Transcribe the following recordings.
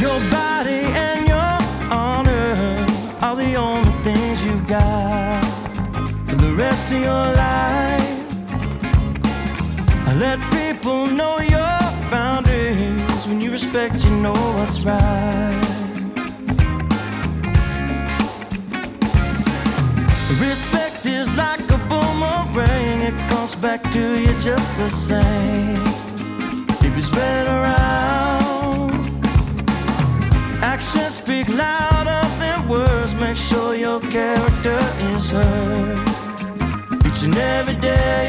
Your body and your honor are the only things you got for the rest of your life. Let people know your boundaries. When you respect, you know what's right. Respect is like a boomerang. It comes back to you just the same if you spread it around. Actions speak louder than words. Make sure your character is heard each and every day.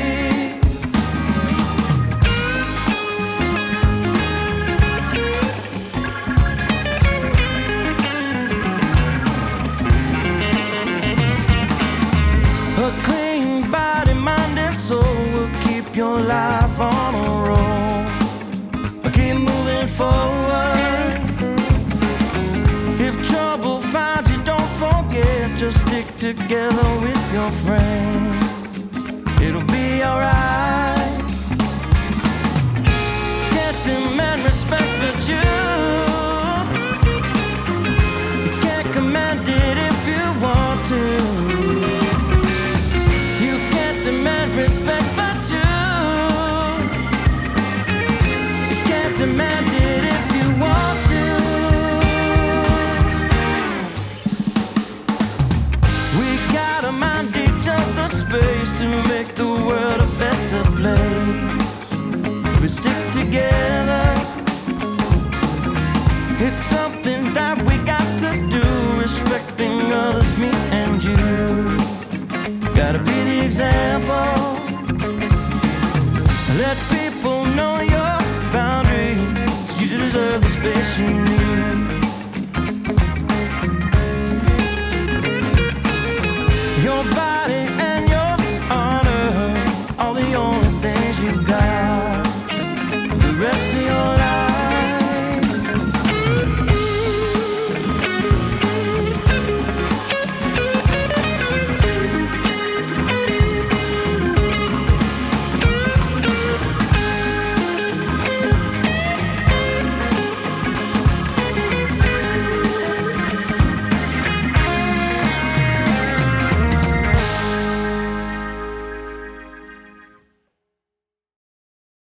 A clean body, mind, and soul will keep your life on a roll. Keep moving forward. If trouble finds you, don't forget. Just stick together with your friends. It'll be alright. Can't demand respect, but you can't command it if you want to. Respect, but you can't demand it if you want to. We gotta mind each other's space to make the world a better place. We stick together. It's something that we got to do. Respecting others, me and you. Gotta be the example. Let people know your boundaries. You deserve the space you need.